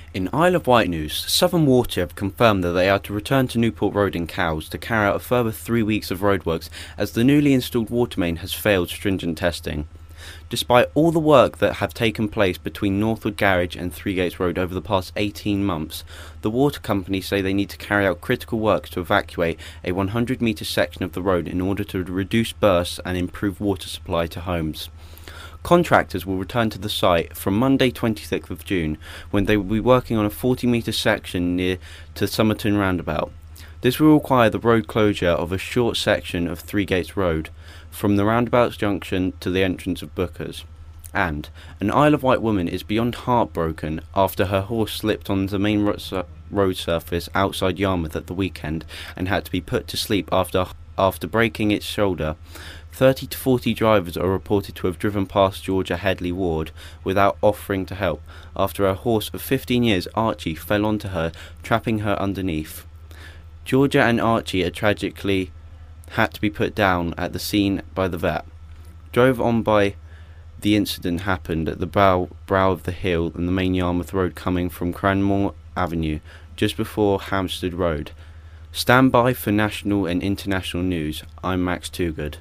In Isle of Wight news, Southern Water have confirmed that they are to return to Newport Road in Cowes to carry out a further 3 weeks of roadworks as the newly installed water main has failed stringent testing. Despite all the work that have taken place between Northwood Garage and Three Gates Road over the past 18 months, the water company say they need to carry out critical works to evacuate a 100-metre section of the road in order to reduce bursts and improve water supply to homes. Contractors will return to the site from Monday 26th of June, when they will be working on a 40-metre section near to Somerton Roundabout. This will require the road closure of a short section of Three Gates Road, from the roundabout's junction to the entrance of Booker's. And an Isle of Wight woman is beyond heartbroken after her horse slipped on the main road surface outside Yarmouth at the weekend and had to be put to sleep after breaking its shoulder. 30 to 40 drivers are reported to have driven past Georgia Headley Ward without offering to help, after a horse of 15 years, Archie, fell onto her, trapping her underneath. Georgia and Archie are tragically had to be put down at the scene by the vet. Drove on by the incident happened at the brow of the hill on the main Yarmouth Road coming from Cranmore Avenue, just before Hampstead Road. Stand by for national and international news. I'm Max Toogood.